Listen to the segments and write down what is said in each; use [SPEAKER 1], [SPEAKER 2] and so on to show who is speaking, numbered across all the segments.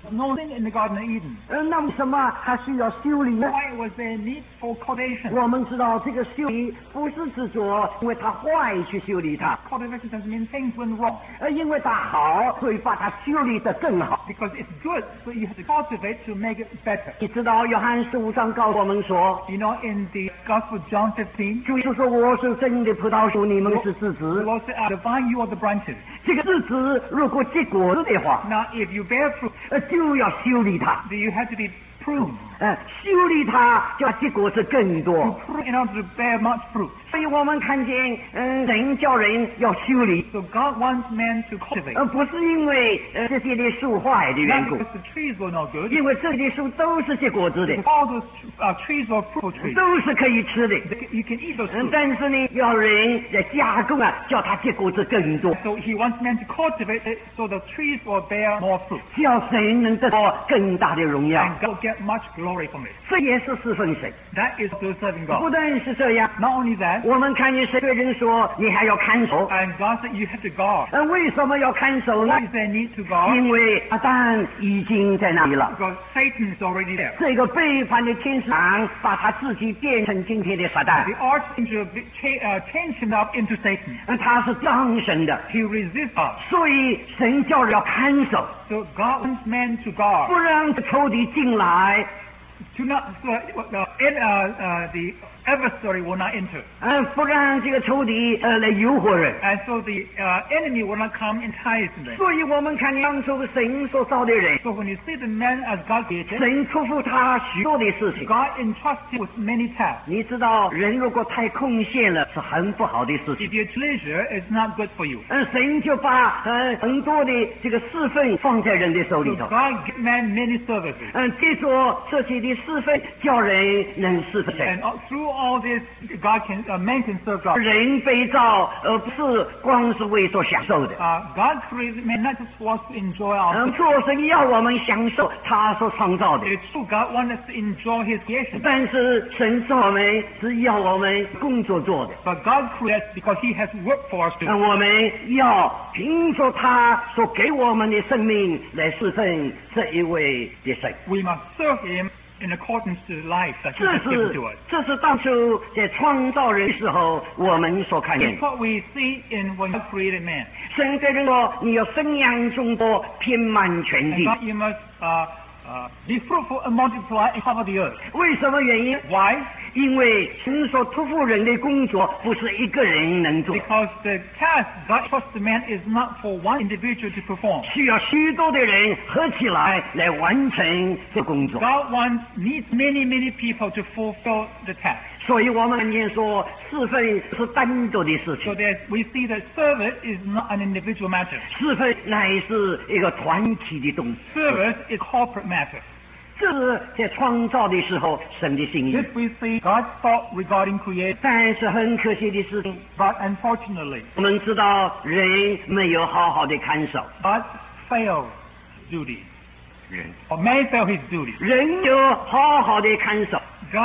[SPEAKER 1] no sin in the Garden of Eden.
[SPEAKER 2] 那么什么还需要修理呢？
[SPEAKER 1] Why was there need for cultivation?
[SPEAKER 2] 我们知道这个修理不是指着因为它坏去修理它，
[SPEAKER 1] Cultivation doesn't mean things went wrong.
[SPEAKER 2] 因为它好，所以把它修理得更好。
[SPEAKER 1] Because it's good, so you have to cultivate to make it better.
[SPEAKER 2] 你知道约翰15章告诉我们说，
[SPEAKER 1] You know, in the Gospel of John 15,
[SPEAKER 2] 主耶稣说我是真的葡萄树，你们是枝
[SPEAKER 1] the
[SPEAKER 2] 子。
[SPEAKER 1] Lord said, "The vine, you are the branches."
[SPEAKER 2] 这个枝子如果结果子的话，
[SPEAKER 1] Now, if you bear fruit,
[SPEAKER 2] 就要修理它。
[SPEAKER 1] then you have to be pruned.
[SPEAKER 2] 修理它就要结果子更
[SPEAKER 1] To
[SPEAKER 2] 多。
[SPEAKER 1] prune in order to bear much fruit.
[SPEAKER 2] 所以我们看见，神叫人要修理，
[SPEAKER 1] So God wants man to cultivate.
[SPEAKER 2] 不是因为这些的树坏的缘
[SPEAKER 1] Not
[SPEAKER 2] 故，
[SPEAKER 1] because the trees were no good.
[SPEAKER 2] 因为这些树都是结果子的，
[SPEAKER 1] Because all those trees were fruitful trees.
[SPEAKER 2] 都是可以吃的。
[SPEAKER 1] You can eat those fruits.
[SPEAKER 2] 但是呢，要人来加工叫它结果子更多，
[SPEAKER 1] So he wants man to cultivate it so the trees will bear more fruit.
[SPEAKER 2] 叫神能得到更大的荣耀。
[SPEAKER 1] And God will get much glory from it.
[SPEAKER 2] 这也是侍奉神。
[SPEAKER 1] That is still serving
[SPEAKER 2] 不
[SPEAKER 1] God.
[SPEAKER 2] 但是这样，
[SPEAKER 1] Not only that,
[SPEAKER 2] 我们看见神对人说，你还要看守。
[SPEAKER 1] and God said you have to guard.
[SPEAKER 2] 为什么要看守呢
[SPEAKER 1] Why？ is there need to guard?
[SPEAKER 2] 因为撒旦已经在那里了。
[SPEAKER 1] Because Satan is already there.
[SPEAKER 2] 这个背叛的天使长把他自己变成今天的撒旦
[SPEAKER 1] The，archangel changed him up into Satan.
[SPEAKER 2] 他是障神的，
[SPEAKER 1] He resists us.
[SPEAKER 2] 所以神叫人要看守，
[SPEAKER 1] So God wants man to guard.
[SPEAKER 2] 不让仇敌进来，
[SPEAKER 1] To not, the adversary will not enter.
[SPEAKER 2] 不让这个仇敌来诱惑人。
[SPEAKER 1] And so the enemy will not come entice them.
[SPEAKER 2] 所以我们看当初神所造的人，
[SPEAKER 1] So when you see the man as God created,
[SPEAKER 2] 神托付他许多的事情。
[SPEAKER 1] God entrusts him with many tasks.
[SPEAKER 2] 你知道，人如果太空闲了，是很不好的事
[SPEAKER 1] If
[SPEAKER 2] 情。
[SPEAKER 1] you pleasure, it's not good for you.
[SPEAKER 2] 神就把很多的这个侍奉放在人的手
[SPEAKER 1] So
[SPEAKER 2] 里头。
[SPEAKER 1] God gives man many services.
[SPEAKER 2] 借着这些的侍奉，叫人能侍奉神。
[SPEAKER 1] And through all this, man can serve God.
[SPEAKER 2] 人被造，不是光是为所享受的。
[SPEAKER 1] God created man not just for us to enjoy ourselves.
[SPEAKER 2] 做神要我们享受他所创造的，
[SPEAKER 1] It's true, God wants us to enjoy His creation.
[SPEAKER 2] 但是神造我们是要我们工作做的。
[SPEAKER 1] But God creates because He has work for us to do.
[SPEAKER 2] 我们要凭着他所给我们的生命来侍奉这一位的神。
[SPEAKER 1] We must serve Him in accordance to the life that He has given to us.
[SPEAKER 2] 这是当初在创造人的时候我们所看见
[SPEAKER 1] It's what we see in when God created man.
[SPEAKER 2] 神对人说：“你要生养众多，遍满全
[SPEAKER 1] And
[SPEAKER 2] 地。
[SPEAKER 1] God, you must be fruitful and multiply and cover the earth. ”
[SPEAKER 2] 为什么原因？
[SPEAKER 1] Why?
[SPEAKER 2] 因为神所托付人的工作不是一个人能做，
[SPEAKER 1] Because the task God trusts the man is not for one individual to perform.
[SPEAKER 2] 需要许多的人合起来完成这工作。
[SPEAKER 1] God needs many people to fulfill the task.
[SPEAKER 2] 所以我们看见说，侍奉是单独的事
[SPEAKER 1] So
[SPEAKER 2] 情，
[SPEAKER 1] we see that service is not an individual matter.
[SPEAKER 2] 侍奉乃是一个团体的东西。
[SPEAKER 1] Service is corporate matter.
[SPEAKER 2] 这是在创造的时候神的心意
[SPEAKER 1] This，we see God's thought regarding creation.
[SPEAKER 2] 但是很可惜的事情，
[SPEAKER 1] But unfortunately,
[SPEAKER 2] 我们知道人没有好好的看守，
[SPEAKER 1] God failed duty.
[SPEAKER 2] 人
[SPEAKER 1] Or man failed his duty.
[SPEAKER 2] 人有好好的看守，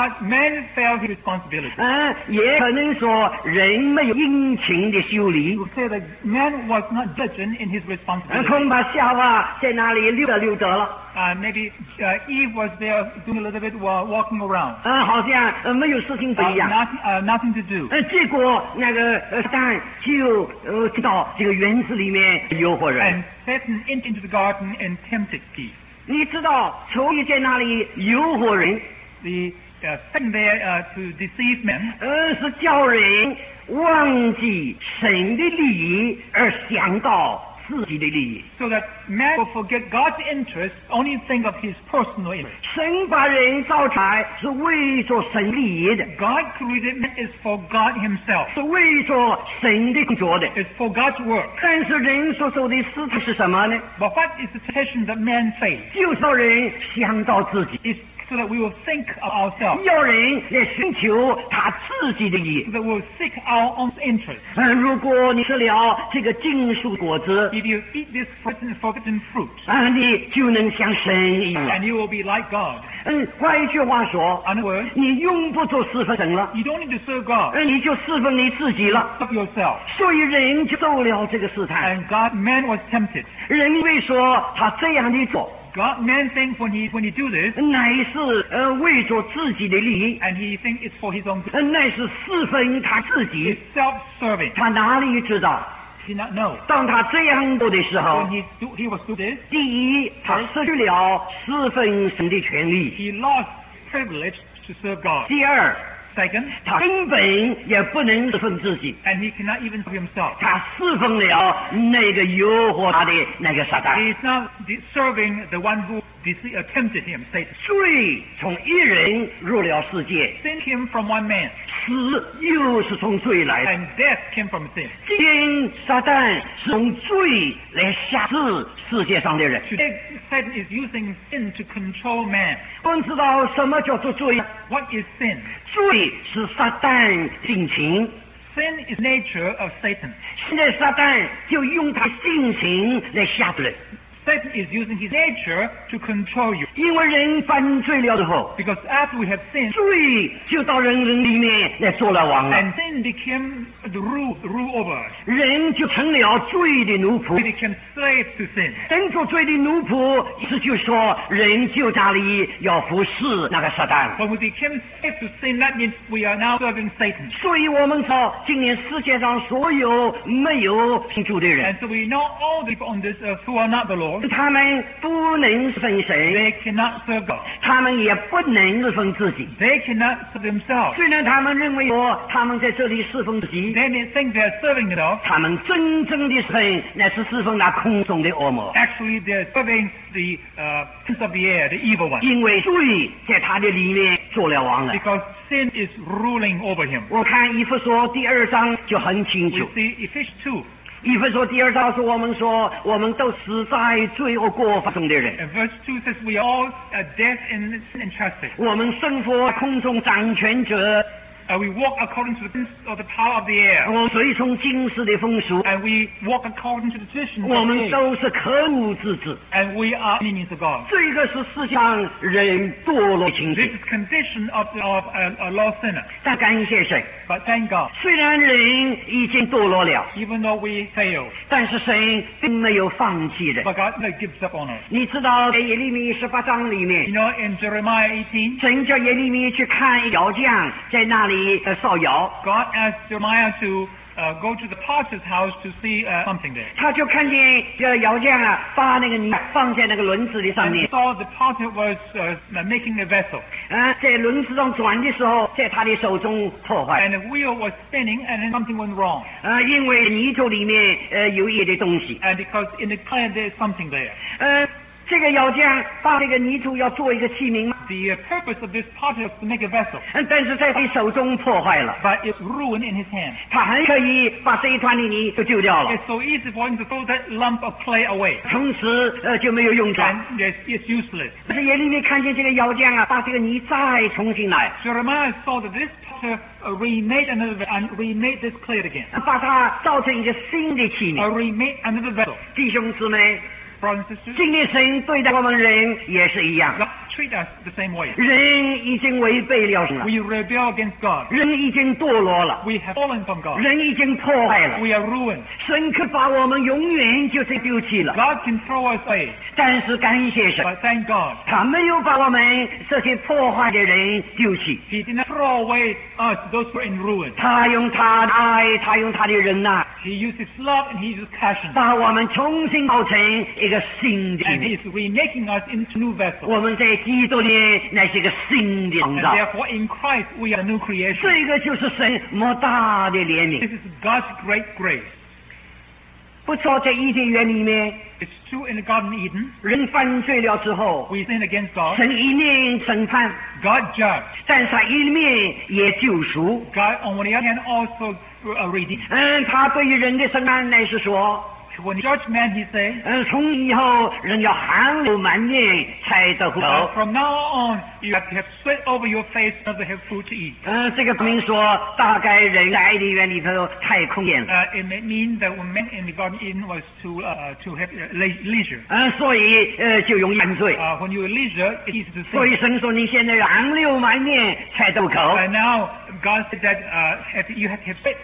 [SPEAKER 1] Man failed his responsibility.
[SPEAKER 2] 也可能说人没有殷勤的修理。
[SPEAKER 1] You say that man was not diligent in his responsibility.
[SPEAKER 2] 恐怕夏娃在那里溜达了，
[SPEAKER 1] Maybe Eve was there doing a little bit while walking around.
[SPEAKER 2] 好像没有事情做一样。
[SPEAKER 1] Nothing to do.
[SPEAKER 2] 结果那个蛋就到这个园子里面诱惑人。
[SPEAKER 1] And Satan entered into the garden and tempted Eve.
[SPEAKER 2] 你知道仇敌在那里诱惑人，
[SPEAKER 1] The Satan there to deceive men.
[SPEAKER 2] 是叫人忘记神的利益，而想到自己的利益。
[SPEAKER 1] So that man will forget God's interest, only think of his personal interest.
[SPEAKER 2] 神把人造出来是为着神利益的，
[SPEAKER 1] God created man is for God himself.
[SPEAKER 2] 是为着神的工作的。
[SPEAKER 1] It's for God's work.
[SPEAKER 2] 但是人所受的试探是什么呢？
[SPEAKER 1] But what is the temptation that man faced?
[SPEAKER 2] 就是要人想到自己，
[SPEAKER 1] It's so that we will think of ourselves.
[SPEAKER 2] 要人来寻求他自己的利益
[SPEAKER 1] So。that we will seek our own interest.
[SPEAKER 2] 如果你吃了这个禁树果子，
[SPEAKER 1] If you eat this forbidden fruit,
[SPEAKER 2] 你就能像神一样。
[SPEAKER 1] and you will be like God.
[SPEAKER 2] 换一句话说，
[SPEAKER 1] In other words,
[SPEAKER 2] 你用不着侍奉神了，
[SPEAKER 1] you don't need to serve God.
[SPEAKER 2] 你就侍奉你自己了。
[SPEAKER 1] Serve yourself.
[SPEAKER 2] 所以人就受了这个试探。
[SPEAKER 1] And man was tempted.
[SPEAKER 2] 人为说他这样的做，
[SPEAKER 1] Man thinks when he do this,
[SPEAKER 2] 乃是为着自己的利益，
[SPEAKER 1] and he thinks it's for his own good.
[SPEAKER 2] 乃是侍奉他自己。
[SPEAKER 1] It's self-serving.
[SPEAKER 2] 他哪里知道？
[SPEAKER 1] He did not know.
[SPEAKER 2] 当他这样做的时候
[SPEAKER 1] When，he was do this,
[SPEAKER 2] 第一，他失去了侍奉神的权利；
[SPEAKER 1] he lost privilege to serve God.
[SPEAKER 2] 第二，
[SPEAKER 1] Second,
[SPEAKER 2] 他根本也不能侍奉自己，
[SPEAKER 1] and he cannot even serve himself.
[SPEAKER 2] 他侍奉了那个诱惑他的那个撒旦。
[SPEAKER 1] He is now serving the one who tempted him, Satan.
[SPEAKER 2] 罪从一人入了世界，
[SPEAKER 1] Sin came from one man,
[SPEAKER 2] 死又是从罪来的。
[SPEAKER 1] and death came from sin.
[SPEAKER 2] 今天撒旦是用罪来辖制世界上的人。
[SPEAKER 1] Today, Satan is using sin to control man.
[SPEAKER 2] 我们知道什么叫做罪？
[SPEAKER 1] What is sin?
[SPEAKER 2] 罪是撒旦性情。
[SPEAKER 1] Sin is nature of Satan.
[SPEAKER 2] 现在撒旦就用他性情来吓人，
[SPEAKER 1] Satan is using his nature to control you.
[SPEAKER 2] 因为人犯罪了之后，
[SPEAKER 1] Because after we have sinned,
[SPEAKER 2] 罪就到人里面来做了王了，
[SPEAKER 1] and sin became the rule over us.
[SPEAKER 2] 人就成了罪的奴仆
[SPEAKER 1] We。became slaves to sin.
[SPEAKER 2] 人做罪的奴仆，意思就是说，人就家里要服侍那个撒旦。
[SPEAKER 1] When we became slaves to sin, that means we are now serving Satan.
[SPEAKER 2] 所以我们知道，今年世界上所有没有信主的人，
[SPEAKER 1] And so we know all the people on this earth who are not the Lord.
[SPEAKER 2] 他们不能分神，
[SPEAKER 1] They cannot serve God.
[SPEAKER 2] 他们也不能分自己。
[SPEAKER 1] They cannot serve themselves.
[SPEAKER 2] 虽然他们认为他们在这里侍奉自己，
[SPEAKER 1] They may think they are serving themselves.
[SPEAKER 2] 他们真正的侍奉乃是侍奉那空中的恶魔，
[SPEAKER 1] Actually, they are serving the prince of the air, the evil one.
[SPEAKER 2] 因为罪在他的里面做了王了。
[SPEAKER 1] Because sin is ruling over him.
[SPEAKER 2] 我看以弗所第2章就很清
[SPEAKER 1] We
[SPEAKER 2] 楚。
[SPEAKER 1] see Ephesians 2.
[SPEAKER 2] 以弗所第2章是我们说，我们都死在罪恶过犯中的人，
[SPEAKER 1] And verse 2 says, we are all dead in sin and trespass.
[SPEAKER 2] 我们生活空中掌权者，
[SPEAKER 1] We walk according to the prince of the power of the air.
[SPEAKER 2] 我们随从今世的风俗，
[SPEAKER 1] And we walk according to the traditions
[SPEAKER 2] 我
[SPEAKER 1] of the
[SPEAKER 2] 们
[SPEAKER 1] age.
[SPEAKER 2] 都是可恶之子。
[SPEAKER 1] And we are enemies of God.
[SPEAKER 2] 这个是世上人堕落的情
[SPEAKER 1] This
[SPEAKER 2] 形。
[SPEAKER 1] is condition of a lost sinner.
[SPEAKER 2] 但感谢神，
[SPEAKER 1] But thank God,
[SPEAKER 2] 虽然人已经堕落了，
[SPEAKER 1] even though we fail,
[SPEAKER 2] 但是神并没有放弃人。
[SPEAKER 1] but God never gives up on us.
[SPEAKER 2] 你知道，在耶利米18章里
[SPEAKER 1] You
[SPEAKER 2] 面，
[SPEAKER 1] know, in Jeremiah 18,
[SPEAKER 2] 神叫耶利米去看窑匠在那里烧窑，
[SPEAKER 1] God asked Jeremiah to go to the potter's house to see something there.
[SPEAKER 2] 他就看见这个窑匠把那个泥放在那个轮子的上
[SPEAKER 1] And he
[SPEAKER 2] 面，
[SPEAKER 1] saw the potter was making a vessel.
[SPEAKER 2] 在轮子上转的时候，在他的手中破坏，
[SPEAKER 1] And the wheel was spinning and then something went wrong.
[SPEAKER 2] 因为泥土里面有一些东西，
[SPEAKER 1] And because in the clay there's something there.
[SPEAKER 2] 这个窑匠把这个泥土要做一个器皿嘛，
[SPEAKER 1] The purpose of this potter was to make a vessel.
[SPEAKER 2] 但是在他手中破坏了，
[SPEAKER 1] But it's ruined in his hand.
[SPEAKER 2] 他很可以把这一团的泥就丢掉了，
[SPEAKER 1] It's so easy for him to throw that lump of clay away.
[SPEAKER 2] 从此就没有用处。
[SPEAKER 1] And it's useless.
[SPEAKER 2] 但是耶利米看见这个窑匠把这个泥再重新来，
[SPEAKER 1] Jeremiah saw that this potter remade this clay again.
[SPEAKER 2] 把它造成一个新的器皿。
[SPEAKER 1] Remade another vessel.
[SPEAKER 2] 弟兄姊妹，
[SPEAKER 1] Brothers and sisters,
[SPEAKER 2] 今天神对待我们人也是一样，
[SPEAKER 1] God treat us the same way.
[SPEAKER 2] 人已经违背了神了，
[SPEAKER 1] We rebel against God.
[SPEAKER 2] 人已经堕落了，
[SPEAKER 1] We have fallen from God.
[SPEAKER 2] 人已经破坏了，
[SPEAKER 1] We are ruined.
[SPEAKER 2] 神可把我们永远就是丢弃了。
[SPEAKER 1] God can throw us away.
[SPEAKER 2] 但是感谢神，
[SPEAKER 1] But thank God,
[SPEAKER 2] 他没有把我们这些破坏的人丢弃，
[SPEAKER 1] He did not throw away us, those who are in ruin.
[SPEAKER 2] 他用他的爱，他用他的忍耐，
[SPEAKER 1] He used His love and He used passion.
[SPEAKER 2] 把我们重新造成一个新的
[SPEAKER 1] And
[SPEAKER 2] 人。
[SPEAKER 1] He's remaking us into new vessels.
[SPEAKER 2] 我们在基督里乃是一个新的创
[SPEAKER 1] And
[SPEAKER 2] 造，
[SPEAKER 1] therefore in Christ we are a new creation.
[SPEAKER 2] 这个就是神莫大的怜悯。
[SPEAKER 1] This is God's great grace.
[SPEAKER 2] 不错，在伊甸园里面，
[SPEAKER 1] It's true in the Garden of Eden.
[SPEAKER 2] 人犯罪了之后，
[SPEAKER 1] We sin against God.
[SPEAKER 2] 神一面审判，
[SPEAKER 1] God judged.
[SPEAKER 2] 但是他一面也救赎。
[SPEAKER 1] God, on the other hand, also redeemed.
[SPEAKER 2] 他对于人的审判乃是说，
[SPEAKER 1] When He judged man, He said,
[SPEAKER 2] 从以后人要汗流满面才得苦头。
[SPEAKER 1] from now on, you have to have sweat over your face not to have food to eat.
[SPEAKER 2] 这个说明说，大概人在伊甸园里头太空闲了，
[SPEAKER 1] It may mean that when man in the Garden of Eden was to have leisure.
[SPEAKER 2] 所以就容易犯罪。
[SPEAKER 1] When you are leisure, it's easy to
[SPEAKER 2] 所
[SPEAKER 1] sin.
[SPEAKER 2] 以神说你现在汗流满面才得口。
[SPEAKER 1] And now God said that you have to have sweat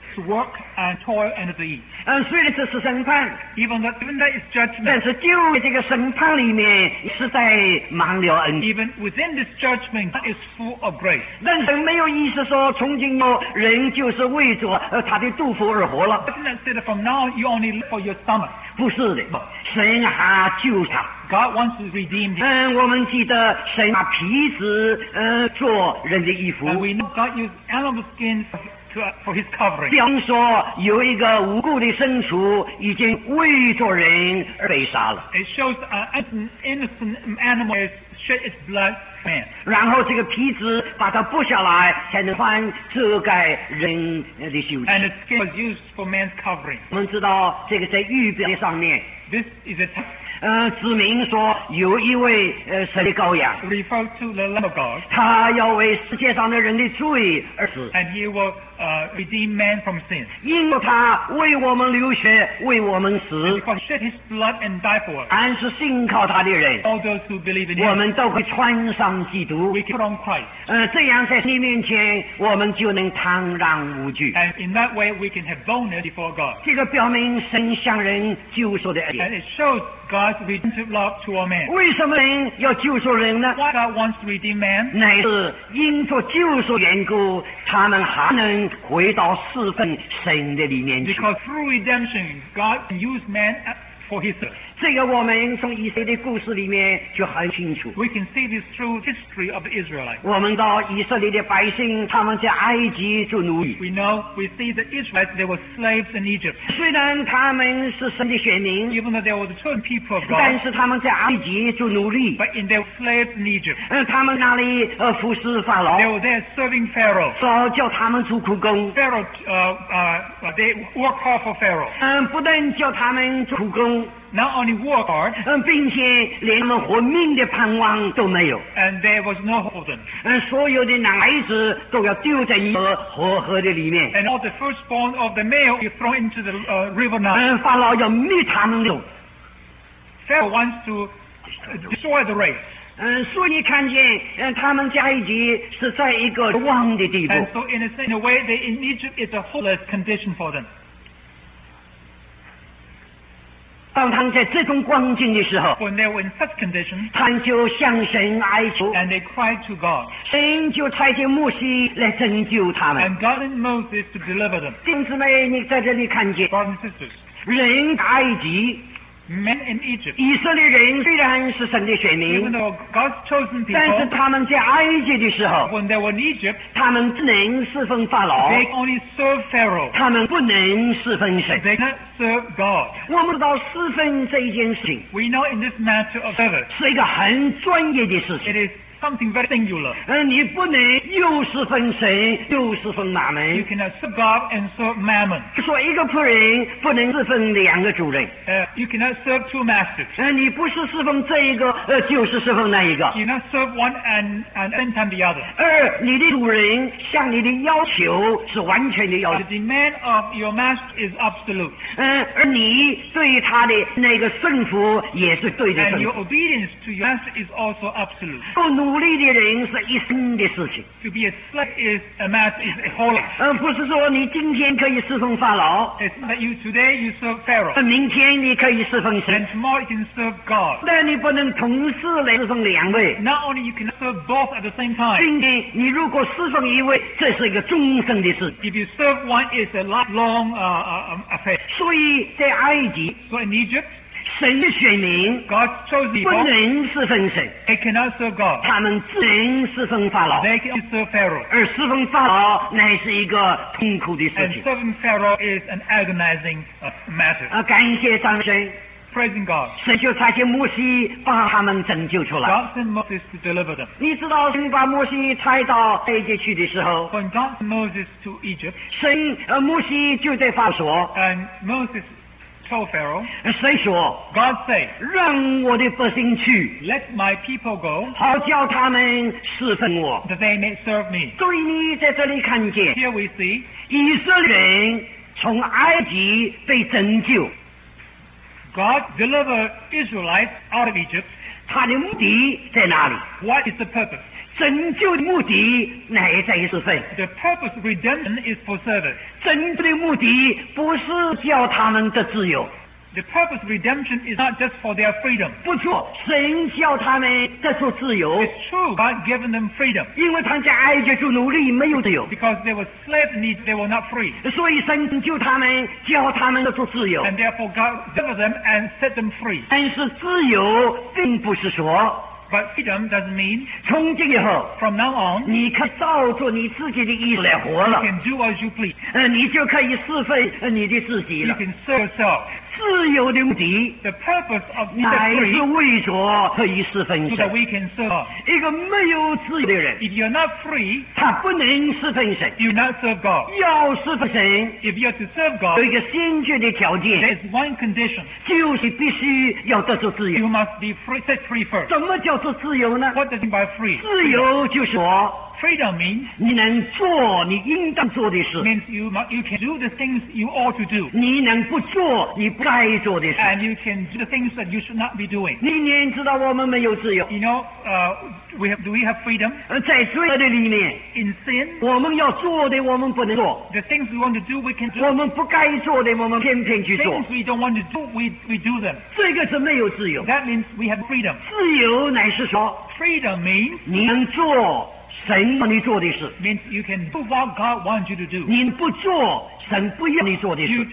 [SPEAKER 1] to work and toil and to eat.
[SPEAKER 2] 虽然这是审判，
[SPEAKER 1] Even that is judgment.
[SPEAKER 2] 但是就在这个审判里面，实在满了恩典。
[SPEAKER 1] Even within this judgment, God is full of grace.
[SPEAKER 2] 但是没有意思说，从今后人就是为着他的肚腹而活了，
[SPEAKER 1] Doesn't that say that from now you only live for your stomach?
[SPEAKER 2] 不是的，神还救他。
[SPEAKER 1] God wants to redeem him.
[SPEAKER 2] 我们记得神把皮子做人的衣服，
[SPEAKER 1] And we know God used animal skin for his covering.
[SPEAKER 2] 比方说有一个无辜的牲畜已经为着人而被杀了，
[SPEAKER 1] It shows an innocent animal has shed its blood for man.
[SPEAKER 2] 然后这个皮子把它剥下来，才能穿遮盖人的羞耻。
[SPEAKER 1] And its skin was used for man's covering.
[SPEAKER 2] 我们知道这个在预表上面，
[SPEAKER 1] This is a
[SPEAKER 2] 指明说有一位神的羔羊，
[SPEAKER 1] refer to the Lamb of God,
[SPEAKER 2] 他要为世界上的人的罪而死，
[SPEAKER 1] and he will redeem man from sin.
[SPEAKER 2] 因为他为我们流血，为我们死，
[SPEAKER 1] Because he shed his blood and died for us.
[SPEAKER 2] 凡是信靠他的人，
[SPEAKER 1] All those who believe in
[SPEAKER 2] 我
[SPEAKER 1] him,
[SPEAKER 2] 们都会穿上基督。
[SPEAKER 1] we can put on Christ.
[SPEAKER 2] 这样在你面前，我们就能坦然无惧。
[SPEAKER 1] And in that way we can have boldness before God.
[SPEAKER 2] 这个表明神向人救赎的恩典。
[SPEAKER 1] And it shows God's redemptive love to all men.
[SPEAKER 2] 为什么人要救赎人呢？
[SPEAKER 1] Why God wants to redeem man?
[SPEAKER 2] 乃是因着救赎缘故，他们还能回到侍奉神的里面去。
[SPEAKER 1] Because through redemption, God can use man for his service.
[SPEAKER 2] 这个我们从以色列的故事里面就很清楚。
[SPEAKER 1] We can see this through history of the Israelites.
[SPEAKER 2] 我们到以色列的百姓，他们在埃及做奴隶。
[SPEAKER 1] We know, we see the Israelites, they were slaves in Egypt.
[SPEAKER 2] 虽然他们是神的选民，
[SPEAKER 1] Even though they were the chosen people of
[SPEAKER 2] 但
[SPEAKER 1] God,
[SPEAKER 2] 是他们在埃及做奴隶。
[SPEAKER 1] but they were slaves in Egypt.
[SPEAKER 2] 他们那里服侍法老，
[SPEAKER 1] They were there serving Pharaoh.
[SPEAKER 2] 法老叫他们做苦工。
[SPEAKER 1] Pharaoh, they work hard for Pharaoh.
[SPEAKER 2] 不但叫他们做苦工，
[SPEAKER 1] Not only work hard,
[SPEAKER 2] 并且连他们活命的盼望都没有。
[SPEAKER 1] and there was no hope for them.
[SPEAKER 2] 所有的男孩子都要丢在一个河的里面。
[SPEAKER 1] And all the firstborn of the male you throw into the river Nile.
[SPEAKER 2] 法老要灭他们的。
[SPEAKER 1] Pharaoh wants to destroy the race.
[SPEAKER 2] 所以你看见，他们在埃及是在一个亡的地步。
[SPEAKER 1] And so in a way, in Egypt, it's a hopeless condition for them.
[SPEAKER 2] 当他们在这种光景的时候，
[SPEAKER 1] When they were in such condition,
[SPEAKER 2] 他们就向神哀求，
[SPEAKER 1] and they cried to God.
[SPEAKER 2] 神就差遣摩西来拯救他们。
[SPEAKER 1] And God sent Moses to deliver them.
[SPEAKER 2] 弟兄姊妹，你在这里看见，
[SPEAKER 1] Brothers and sisters,
[SPEAKER 2] 人埃及，
[SPEAKER 1] men in Egypt,
[SPEAKER 2] 以色列人虽然是神的选
[SPEAKER 1] even
[SPEAKER 2] 民，
[SPEAKER 1] though God's chosen
[SPEAKER 2] 但是
[SPEAKER 1] people,
[SPEAKER 2] 他们在埃及的时候，
[SPEAKER 1] when they were in Egypt,
[SPEAKER 2] 他们只能侍奉法老，
[SPEAKER 1] they only served Pharaoh.
[SPEAKER 2] 他们不能侍奉神。
[SPEAKER 1] They cannot serve God.
[SPEAKER 2] 我们知道侍奉这一件事情
[SPEAKER 1] We know in this matter of service,
[SPEAKER 2] 是一个很专业的事
[SPEAKER 1] it
[SPEAKER 2] 情。
[SPEAKER 1] is something very singular.
[SPEAKER 2] 你不能又侍奉神，又侍奉马
[SPEAKER 1] You
[SPEAKER 2] 门。
[SPEAKER 1] cannot serve God and serve mammon.
[SPEAKER 2] 说一个仆人不能侍奉两个主人。
[SPEAKER 1] You cannot serve two masters.
[SPEAKER 2] 你不是侍奉这一个，就是侍奉那一个。
[SPEAKER 1] You cannot serve one and then time the other.
[SPEAKER 2] 你的主人向你的要求是完全的要
[SPEAKER 1] The
[SPEAKER 2] 求，
[SPEAKER 1] demand of your master is absolute.
[SPEAKER 2] 而你对他的那个顺服也是对的
[SPEAKER 1] And
[SPEAKER 2] 顺
[SPEAKER 1] your
[SPEAKER 2] 服。
[SPEAKER 1] obedience to your master is also absolute.
[SPEAKER 2] 做奴隶的人是一生的事情，
[SPEAKER 1] To be a slave is a master is a whole life.
[SPEAKER 2] 不是说你今天可以侍奉法老，
[SPEAKER 1] It's not that today you serve Pharaoh,
[SPEAKER 2] 明天你可以侍奉神
[SPEAKER 1] and，tomorrow you can serve God.
[SPEAKER 2] 但你不能同时来侍奉两位。
[SPEAKER 1] Not only you can serve both at the same time.
[SPEAKER 2] 并且你如果侍奉一位，这是一个终生的事。
[SPEAKER 1] If you serve one, it's a lifelong affair.
[SPEAKER 2] 所以在埃及，
[SPEAKER 1] So in Egypt,
[SPEAKER 2] 神的选民
[SPEAKER 1] God's chosen
[SPEAKER 2] 不
[SPEAKER 1] people,
[SPEAKER 2] 能侍奉神，
[SPEAKER 1] they cannot serve God.
[SPEAKER 2] 他们只能侍奉法老。
[SPEAKER 1] They can only serve Pharaoh.
[SPEAKER 2] 而侍奉法老乃是一个痛苦的事
[SPEAKER 1] And
[SPEAKER 2] 情。
[SPEAKER 1] serving Pharaoh is an agonizing matter.
[SPEAKER 2] 感谢赞神，
[SPEAKER 1] Praising God.
[SPEAKER 2] 神就差遣摩西把他们拯救出来。
[SPEAKER 1] God sent Moses to deliver them.
[SPEAKER 2] 你知道神把摩西差到埃及去的时候，
[SPEAKER 1] When God sent Moses to Egypt,
[SPEAKER 2] 摩西就对法老说
[SPEAKER 1] and Moses told Pharaoh,
[SPEAKER 2] 神说
[SPEAKER 1] God said,
[SPEAKER 2] 让我的百姓去，
[SPEAKER 1] let my people go,
[SPEAKER 2] 好叫他们侍奉我。
[SPEAKER 1] that they may serve me.
[SPEAKER 2] 所以你在这里看见
[SPEAKER 1] Here we see
[SPEAKER 2] 以色列人从埃及被拯救，
[SPEAKER 1] God delivered Israelites out of Egypt.
[SPEAKER 2] 他的目的在哪里？
[SPEAKER 1] What is the purpose?
[SPEAKER 2] 拯救的目的乃在于侍奉。
[SPEAKER 1] The purpose of redemption is for service.
[SPEAKER 2] 拯救的目的不是叫他们得自由，
[SPEAKER 1] The purpose of redemption is not just for their freedom.
[SPEAKER 2] 不错，神叫他们得出自由，
[SPEAKER 1] It's true, God given them freedom.
[SPEAKER 2] 因为他们在埃及做奴隶没有自由，
[SPEAKER 1] Because they were slaves in Egypt, they were not free.
[SPEAKER 2] 所以神救他们，叫他们得出自由。
[SPEAKER 1] And therefore God delivered them and set them free.
[SPEAKER 2] 但是自由并不是说
[SPEAKER 1] But freedom doesn't mean
[SPEAKER 2] 从今以后
[SPEAKER 1] from now on
[SPEAKER 2] 你可以照着你自己的意思来活
[SPEAKER 1] you
[SPEAKER 2] 了，
[SPEAKER 1] can do as you please.
[SPEAKER 2] 你就可以侍奉你的自己
[SPEAKER 1] You
[SPEAKER 2] 了。
[SPEAKER 1] can serve yourself.
[SPEAKER 2] 自由的目的
[SPEAKER 1] The purpose of
[SPEAKER 2] 乃
[SPEAKER 1] set
[SPEAKER 2] 是
[SPEAKER 1] free
[SPEAKER 2] 为着可以侍奉
[SPEAKER 1] so that
[SPEAKER 2] 神。
[SPEAKER 1] we can serve God.
[SPEAKER 2] 一个没有自由的人，
[SPEAKER 1] If you're not free,
[SPEAKER 2] 他不能侍奉神。
[SPEAKER 1] you not serve God.
[SPEAKER 2] 要侍奉神，
[SPEAKER 1] If you are to serve God,
[SPEAKER 2] 有一个先决的条
[SPEAKER 1] there
[SPEAKER 2] 件，
[SPEAKER 1] is one condition.
[SPEAKER 2] 就是必须要得到自由。
[SPEAKER 1] You must be free, set free first.
[SPEAKER 2] 什么叫做自由呢？
[SPEAKER 1] What does it mean by free?
[SPEAKER 2] 自由就是说，
[SPEAKER 1] Freedom means
[SPEAKER 2] 你能做你应当做的事，
[SPEAKER 1] means you can do the things you ought to do,
[SPEAKER 2] 你能不做你不该做的事。
[SPEAKER 1] and you can do the things that you should not be doing.
[SPEAKER 2] 你也知道我们没有自由，
[SPEAKER 1] You know, do we have freedom
[SPEAKER 2] 在罪恶的里面，
[SPEAKER 1] in sin?
[SPEAKER 2] 我们要做的我们不能做，
[SPEAKER 1] The things we want to do, we can do.
[SPEAKER 2] 我们不该做的我们偏偏去做
[SPEAKER 1] Things，we don't want to do, we do them.
[SPEAKER 2] 这个是没有自由。
[SPEAKER 1] That means we have freedom.
[SPEAKER 2] 自由乃是说，
[SPEAKER 1] Freedom means
[SPEAKER 2] 你能做神要你做的事，
[SPEAKER 1] means you can do what God wants you to do.
[SPEAKER 2] 你不做神不要你做的
[SPEAKER 1] You
[SPEAKER 2] 事。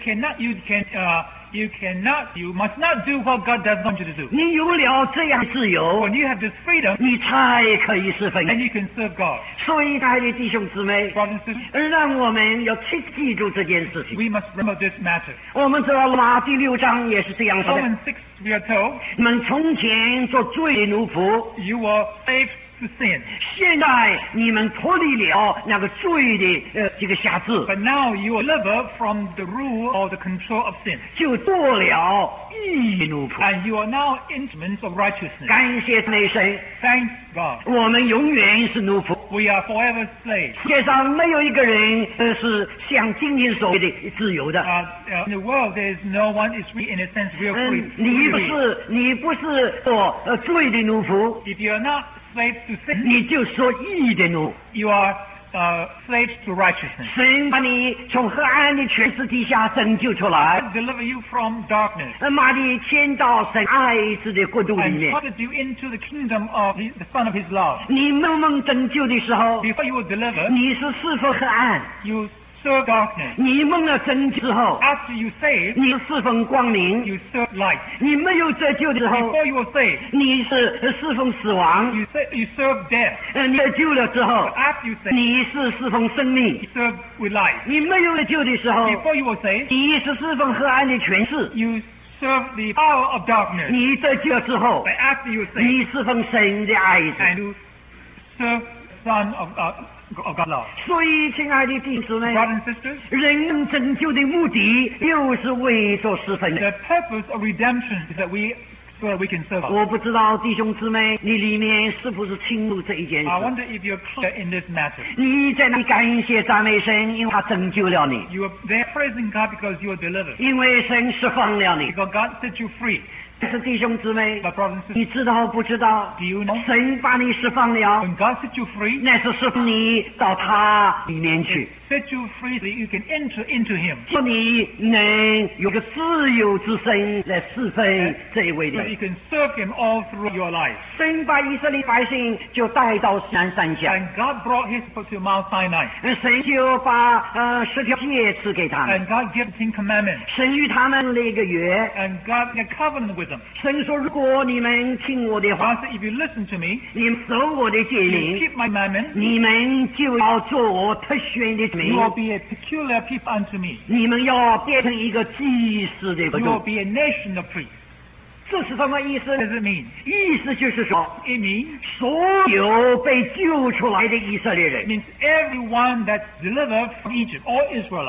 [SPEAKER 1] you must not do what God doesn't want you to do.
[SPEAKER 2] 你有了这样自由，
[SPEAKER 1] When you have this freedom,
[SPEAKER 2] 你才可以侍奉。
[SPEAKER 1] then you can serve God.
[SPEAKER 2] 所以，亲爱的弟兄姊妹，
[SPEAKER 1] Brothers and sisters,
[SPEAKER 2] 让我们要切记住这件事情。
[SPEAKER 1] we must remember this matter.
[SPEAKER 2] 我们知道罗马第6章也是这样说的：
[SPEAKER 1] Romans 6, we are told,
[SPEAKER 2] 你们从前做罪的奴仆，
[SPEAKER 1] you were slaves to sin.
[SPEAKER 2] 现在你们脱离了那个罪的这个辖制，
[SPEAKER 1] But now you are delivered from the rule or the control of sin.
[SPEAKER 2] 就做了义的奴仆。
[SPEAKER 1] And you are now instruments of righteousness.
[SPEAKER 2] 感谢美神，
[SPEAKER 1] Thank God.
[SPEAKER 2] 我们永远是奴仆。
[SPEAKER 1] We are forever slaves.
[SPEAKER 2] 世界上没有一个人是像今天所谓的自由的。
[SPEAKER 1] In the world, there is no one is free in a sense. We are free.
[SPEAKER 2] 你不是做罪的奴仆，
[SPEAKER 1] If you are not slaves to sin,
[SPEAKER 2] 你就做义的奴。
[SPEAKER 1] you are slaves to righteousness.
[SPEAKER 2] 神把你从黑暗的权势底下拯救出来，
[SPEAKER 1] God deliver you from darkness
[SPEAKER 2] 把你迁到神爱子的国度里
[SPEAKER 1] and
[SPEAKER 2] 面。
[SPEAKER 1] planted you into the kingdom of the Son of His love.
[SPEAKER 2] 你蒙拯救的时候，
[SPEAKER 1] Before you were delivered,
[SPEAKER 2] 你是侍奉黑暗；
[SPEAKER 1] you serve darkness.
[SPEAKER 2] 你蒙了拯救之后，
[SPEAKER 1] After you saved,
[SPEAKER 2] 你是侍奉光明；
[SPEAKER 1] you serve light.
[SPEAKER 2] 你没有得救的时候，
[SPEAKER 1] Before you were saved,
[SPEAKER 2] 你是侍奉死亡；
[SPEAKER 1] you serve death.
[SPEAKER 2] 你得救了之后
[SPEAKER 1] But，after you saved,
[SPEAKER 2] 你是侍奉生命；
[SPEAKER 1] you serve with light.
[SPEAKER 2] 你没有得救的时候，
[SPEAKER 1] Before you were saved,
[SPEAKER 2] 你是侍奉黑暗的权势；
[SPEAKER 1] you serve the power of darkness.
[SPEAKER 2] 你得救了之后
[SPEAKER 1] But，after you were saved,
[SPEAKER 2] 你侍奉神的爱子。
[SPEAKER 1] and you serve Son of God's love.
[SPEAKER 2] 所以，亲爱的弟兄姊妹，
[SPEAKER 1] Brothers and sisters,
[SPEAKER 2] 人拯救的目的就是为着侍奉。
[SPEAKER 1] the purpose of redemption is so that we can serve God.
[SPEAKER 2] 我不知道弟兄姊妹，你里面是不是清楚这一件
[SPEAKER 1] I
[SPEAKER 2] 事？
[SPEAKER 1] wonder if you're clear in this matter.
[SPEAKER 2] 你在那里感谢赞美神，因为他拯救了你，
[SPEAKER 1] You are there praising God because you are delivered.
[SPEAKER 2] 因为神释放了你。
[SPEAKER 1] Because God set you free.
[SPEAKER 2] 但是弟兄姊妹，
[SPEAKER 1] But brothers and
[SPEAKER 2] 你
[SPEAKER 1] sisters,
[SPEAKER 2] 知道不知道？
[SPEAKER 1] do you know?
[SPEAKER 2] 神把你释放了，
[SPEAKER 1] When God set you free,
[SPEAKER 2] 那是释放你到他里面去，
[SPEAKER 1] set you free so that you can enter into Him.
[SPEAKER 2] 叫你能有个自由之身来侍奉这一位
[SPEAKER 1] So
[SPEAKER 2] 的
[SPEAKER 1] that you can serve Him all through your life.
[SPEAKER 2] 神把以色列百姓就带到西南山下，
[SPEAKER 1] And God brought His people to Mount Sinai.
[SPEAKER 2] 神就把10条诫赐给他们，
[SPEAKER 1] And God gave the Ten Commandments.
[SPEAKER 2] 神与他们立一个约。
[SPEAKER 1] And God made a covenant with them.
[SPEAKER 2] 神说：“如果你们听我的
[SPEAKER 1] God
[SPEAKER 2] 话，
[SPEAKER 1] said, if you listen to me,
[SPEAKER 2] 你们守我的诫
[SPEAKER 1] you
[SPEAKER 2] 命，
[SPEAKER 1] keep my commandments,
[SPEAKER 2] 你们就要做我特选的民
[SPEAKER 1] you，will be a peculiar people unto me.
[SPEAKER 2] 你们要变成一个祭司的国
[SPEAKER 1] You will
[SPEAKER 2] 度。
[SPEAKER 1] be a nation of priests.
[SPEAKER 2] 这是什么意思
[SPEAKER 1] What？does it mean?
[SPEAKER 2] 意思就是说，
[SPEAKER 1] It means,
[SPEAKER 2] 所有被救出来的以色列
[SPEAKER 1] it
[SPEAKER 2] 人，
[SPEAKER 1] means everyone that's delivered from Egypt, all Israelites,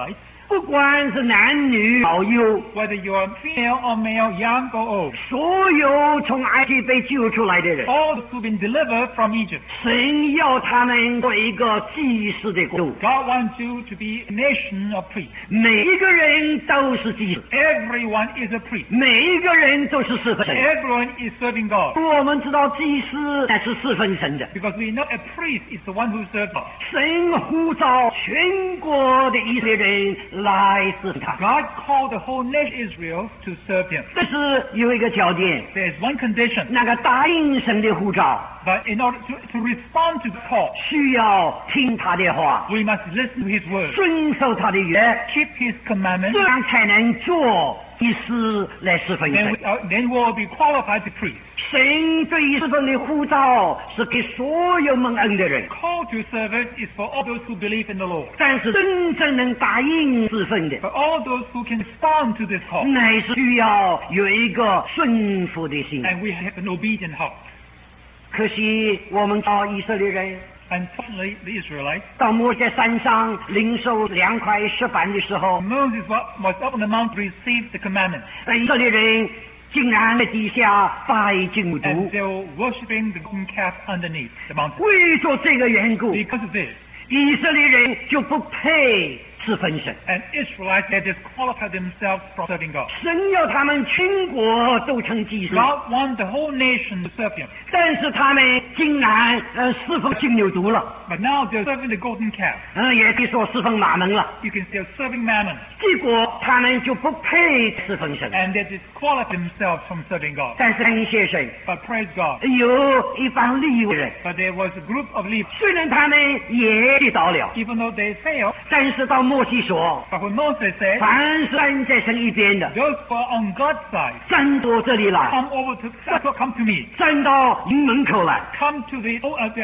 [SPEAKER 2] 不管是男女老幼，
[SPEAKER 1] whether you are female or male, young or old,
[SPEAKER 2] 所有从埃及被救出来的人，
[SPEAKER 1] all those who've been delivered from Egypt.
[SPEAKER 2] 神要他们做一个祭司的国度，
[SPEAKER 1] God wants you to be a nation of priests.
[SPEAKER 2] 每一个人都是祭司，
[SPEAKER 1] Everyone is a priest.
[SPEAKER 2] 每一个人都是侍奉神。
[SPEAKER 1] Everyone is serving God.
[SPEAKER 2] 我们知道祭司乃是侍奉神的，
[SPEAKER 1] Because we know a priest is the one who serves God.
[SPEAKER 2] 神呼召全国的以色列人来侍奉他。
[SPEAKER 1] God called the whole nation Israel to serve Him.
[SPEAKER 2] 但是有一个条件，
[SPEAKER 1] There is one condition,
[SPEAKER 2] 那个答应神的呼召，
[SPEAKER 1] but in order to respond to the call,
[SPEAKER 2] 需要听他的话，
[SPEAKER 1] we must listen to His word,
[SPEAKER 2] 遵守他的约，
[SPEAKER 1] keep His commandments,
[SPEAKER 2] 这样才能做祭司来侍奉
[SPEAKER 1] then
[SPEAKER 2] 神。
[SPEAKER 1] then we will be qualified to preach.
[SPEAKER 2] 神对侍奉的呼召是给所有蒙恩的人，
[SPEAKER 1] Call to service is for all those who believe in the Lord.
[SPEAKER 2] 但是真正能答应侍奉的，
[SPEAKER 1] For all those who can respond to this call,
[SPEAKER 2] 乃是需要有一个顺服的心。
[SPEAKER 1] and we have an obedient heart.
[SPEAKER 2] 可惜我们到以色列人
[SPEAKER 1] Unfortunately, the Israelites,
[SPEAKER 2] 到摩西山上领受2块石板的时候，
[SPEAKER 1] Moses was up on the mount to receive the commandments,
[SPEAKER 2] 以色列人竟然在底下拜敬主。
[SPEAKER 1] and they were worshipping the golden calf underneath the mountain.
[SPEAKER 2] 为着这个缘故，
[SPEAKER 1] Because of this,
[SPEAKER 2] 以色列人就不配侍奉神。
[SPEAKER 1] and Israelites had disqualified themselves from serving God.
[SPEAKER 2] 神要他们全国都成祭司，
[SPEAKER 1] God wants the whole nation to serve Him,
[SPEAKER 2] 但是他们竟然侍奉金牛犊了，
[SPEAKER 1] but now they're serving the golden calf.
[SPEAKER 2] 也可以说侍奉马门了。
[SPEAKER 1] You can say serving mammon,
[SPEAKER 2] 结果他们就不配侍奉神。
[SPEAKER 1] and they disqualified themselves from serving God.
[SPEAKER 2] 但是感谢神，
[SPEAKER 1] But praise God,
[SPEAKER 2] 有一帮利未人，
[SPEAKER 1] but there was a group of Levites,
[SPEAKER 2] 虽然他们也跌倒了，
[SPEAKER 1] even though they failed,
[SPEAKER 2] 但是到摩西说，
[SPEAKER 1] but when Moses said,
[SPEAKER 2] 凡是站在神一边的，
[SPEAKER 1] those who are on God's side,
[SPEAKER 2] 站到这里来，
[SPEAKER 1] come over to come to me,
[SPEAKER 2] 站到营门口来。
[SPEAKER 1] come to the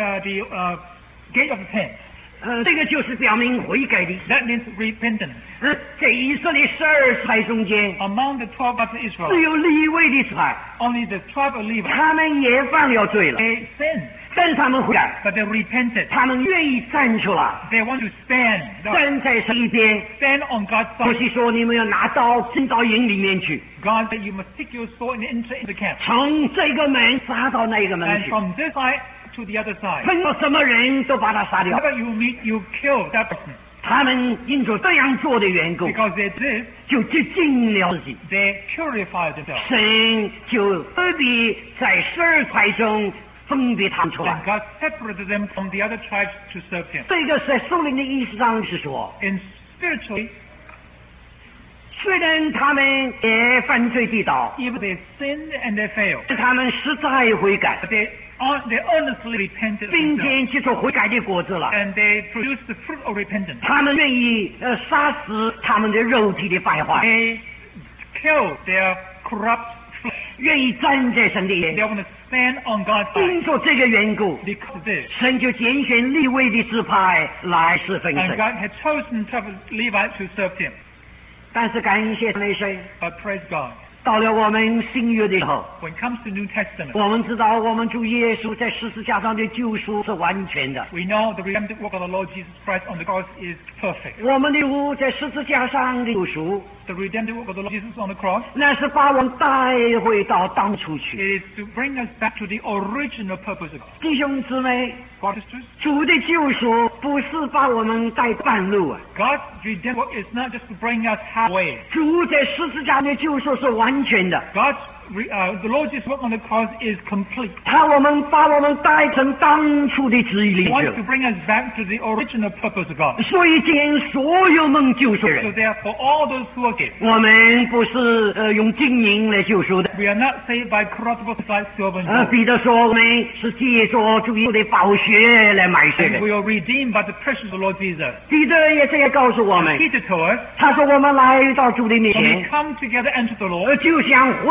[SPEAKER 1] gate of the tent.
[SPEAKER 2] 这个就是表明悔改的。
[SPEAKER 1] That means repentance.
[SPEAKER 2] 在以色列12支中间，
[SPEAKER 1] Among the 12 of
[SPEAKER 2] 只
[SPEAKER 1] Israel,
[SPEAKER 2] 有利未的支派，
[SPEAKER 1] only the tribe of Levi,
[SPEAKER 2] 他们也犯了罪了，
[SPEAKER 1] they sinned,
[SPEAKER 2] 但是他们悔改，
[SPEAKER 1] but they repented.
[SPEAKER 2] 他们愿意站出来，
[SPEAKER 1] They want to stand,
[SPEAKER 2] 站在神一边。
[SPEAKER 1] stand on God's
[SPEAKER 2] 摩
[SPEAKER 1] side.
[SPEAKER 2] 西说：“你们要拿刀进到营里面去，
[SPEAKER 1] God said you must take your sword and enter into the camp.
[SPEAKER 2] 从这个门杀到那个门
[SPEAKER 1] And
[SPEAKER 2] 去，
[SPEAKER 1] from this side to the other side.
[SPEAKER 2] 碰到什么人都把他杀掉。
[SPEAKER 1] Whenever you meet, you kill that person.
[SPEAKER 2] 他们因着这样做的缘故，
[SPEAKER 1] Because they did,
[SPEAKER 2] 就洁净了自己。
[SPEAKER 1] they purified themselves.
[SPEAKER 2] 神就特别在12派中分别他们出
[SPEAKER 1] And
[SPEAKER 2] 来。
[SPEAKER 1] God separated them from the other tribes to serve Him.
[SPEAKER 2] 这个在属灵的意思上是说，
[SPEAKER 1] And spiritually,
[SPEAKER 2] 虽然他们也犯罪跌倒，
[SPEAKER 1] even they sinned and they failed,
[SPEAKER 2] 但他们实在悔改，
[SPEAKER 1] but they earnestly repented of
[SPEAKER 2] 并
[SPEAKER 1] themselves.
[SPEAKER 2] 且结出悔改的果子了。
[SPEAKER 1] And they produced the fruit of repentance.
[SPEAKER 2] 他们愿意杀死他们的肉体的败坏，
[SPEAKER 1] They killed their corrupt flesh.
[SPEAKER 2] 愿意站在神的
[SPEAKER 1] They
[SPEAKER 2] 眼。
[SPEAKER 1] want to stand on God's side.
[SPEAKER 2] 因着这个缘故，
[SPEAKER 1] Because of this,
[SPEAKER 2] 神就拣选利未的支派来侍奉
[SPEAKER 1] and
[SPEAKER 2] 神。
[SPEAKER 1] God had chosen Levi to serve Him.
[SPEAKER 2] 但是感谢神，
[SPEAKER 1] But praise God,
[SPEAKER 2] 到了我们新约的时候，
[SPEAKER 1] when it comes to New Testament,
[SPEAKER 2] 我们知道我们主耶稣在十字架上的救赎是完全的。
[SPEAKER 1] we know the redemptive work of the Lord Jesus Christ on the cross is perfect.
[SPEAKER 2] 我们的主在十字架上的救赎，
[SPEAKER 1] The redemptive work of the Lord Jesus on the cross,
[SPEAKER 2] 那是把我们带回到当初
[SPEAKER 1] it
[SPEAKER 2] 去。
[SPEAKER 1] is to bring us back to the original purpose of God.
[SPEAKER 2] 弟兄姊妹，
[SPEAKER 1] God sisters,
[SPEAKER 2] 主的救赎不是把我们带半路啊，
[SPEAKER 1] God's redemptive work is not just to bring us halfway.
[SPEAKER 2] 主在十字架的救赎是完全的，
[SPEAKER 1] The Lord Jesus' work on the cross is complete.
[SPEAKER 2] 把我们带成当初的旨意
[SPEAKER 1] He
[SPEAKER 2] 里去
[SPEAKER 1] wants
[SPEAKER 2] 了
[SPEAKER 1] to。bring us back to the original purpose of God.
[SPEAKER 2] 所以今天所有蒙救赎的
[SPEAKER 1] So
[SPEAKER 2] 人，
[SPEAKER 1] therefore, all those who are saved,
[SPEAKER 2] 我们不是用金银来救赎的。
[SPEAKER 1] we are not saved by corruptible things like silver and gold.
[SPEAKER 2] 彼得说，我们是借着主耶稣的宝血来买血
[SPEAKER 1] And
[SPEAKER 2] 的。
[SPEAKER 1] we are redeemed by the precious of the Lord Jesus.
[SPEAKER 2] 彼得也这样告诉我们，
[SPEAKER 1] Peter told us,
[SPEAKER 2] 他说我们来到主的面
[SPEAKER 1] when we
[SPEAKER 2] 前，
[SPEAKER 1] come together unto the Lord,
[SPEAKER 2] 就像活的石头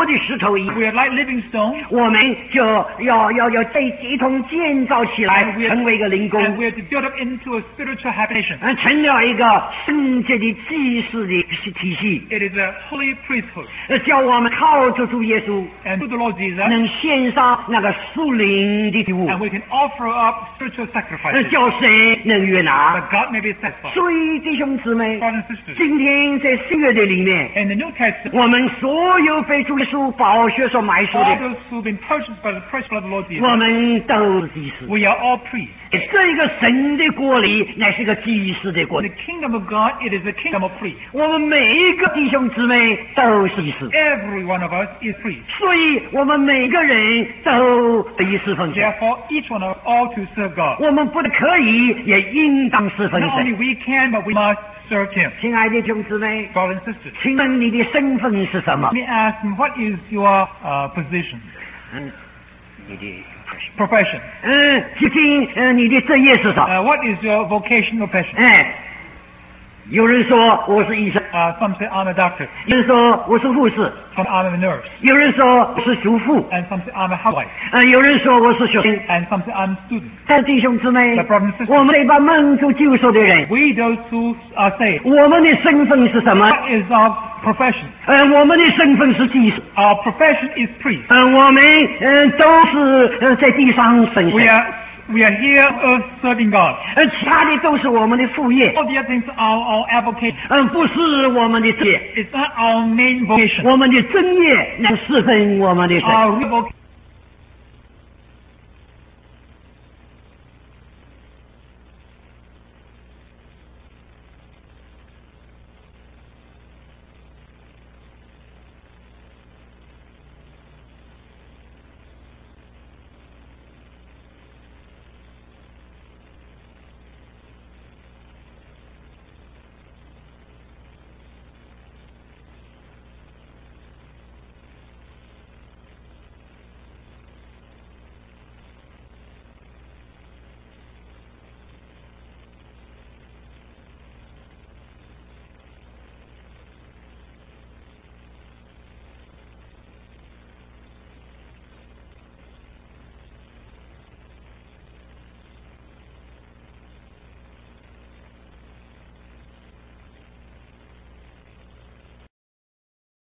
[SPEAKER 2] 头一样。
[SPEAKER 1] We are like living stones,
[SPEAKER 2] 我们就要这一同建造起来，成为一个灵宫，
[SPEAKER 1] and we are to build up into a spiritual habitation.
[SPEAKER 2] 成了一个圣洁的祭祀的体系，
[SPEAKER 1] It is a holy priesthood.
[SPEAKER 2] 叫我们靠着主耶稣，
[SPEAKER 1] And through the Lord Jesus,
[SPEAKER 2] 能献上那个属灵的礼物，
[SPEAKER 1] and we can offer up spiritual sacrifices,
[SPEAKER 2] 叫神能悦纳。
[SPEAKER 1] that God may be satisfied.
[SPEAKER 2] 所以弟兄姊妹，
[SPEAKER 1] Brothers and sisters,
[SPEAKER 2] 今天在新约的里面，
[SPEAKER 1] in the New Testament,
[SPEAKER 2] 我们所有被主耶稣宝血所买赎
[SPEAKER 1] all
[SPEAKER 2] 的，
[SPEAKER 1] those who have been purchased by the precious blood of the Lord
[SPEAKER 2] 我
[SPEAKER 1] Jesus,
[SPEAKER 2] 们都是祭司。
[SPEAKER 1] we are all priests.
[SPEAKER 2] 这个神的国里，乃是个祭司的国
[SPEAKER 1] In
[SPEAKER 2] 里。
[SPEAKER 1] the kingdom of God, it is a kingdom of priests.
[SPEAKER 2] 我们每一个弟兄姊妹都是祭司，
[SPEAKER 1] Every one of us is priests.
[SPEAKER 2] 所以我们每个人都祭司奉献。
[SPEAKER 1] Therefore, each one of us ought to serve God.
[SPEAKER 2] 我们不但可以，也应当侍奉
[SPEAKER 1] Not only
[SPEAKER 2] 神。
[SPEAKER 1] we can, but we must serve Him.
[SPEAKER 2] 亲爱的弟兄姊妹，
[SPEAKER 1] Brothers and sisters,
[SPEAKER 2] 请问你的身份是什么
[SPEAKER 1] let？me ask him, what is your position,
[SPEAKER 2] 你的
[SPEAKER 1] profession?
[SPEAKER 2] 究竟你的职业是什么？
[SPEAKER 1] What is your vocation or passion?
[SPEAKER 2] 有人说我是医生，
[SPEAKER 1] Some say I'm a doctor,
[SPEAKER 2] 有人说我是护士，
[SPEAKER 1] some I'm a nurse,
[SPEAKER 2] 有人说我是主妇，
[SPEAKER 1] and some say I'm a housewife,
[SPEAKER 2] 有人说我是学生。
[SPEAKER 1] and some say I'm a student.
[SPEAKER 2] 但弟兄姊妹
[SPEAKER 1] But brothers and，sisters，
[SPEAKER 2] 我们这把蒙主救赎的人，
[SPEAKER 1] We those who are saved,
[SPEAKER 2] 我们的身份是什么？
[SPEAKER 1] what is our profession?
[SPEAKER 2] 我们的身份是祭司。
[SPEAKER 1] Our profession is priest.
[SPEAKER 2] 我们都是在地上生
[SPEAKER 1] We
[SPEAKER 2] 神，
[SPEAKER 1] are here on earth serving God.
[SPEAKER 2] 其他的都是我们的副业，
[SPEAKER 1] All the other things are our avocation.
[SPEAKER 2] 不是我们的职业。
[SPEAKER 1] It's not our main vocation.
[SPEAKER 2] 我们的真业乃侍奉我们的神。
[SPEAKER 1] Our real vocation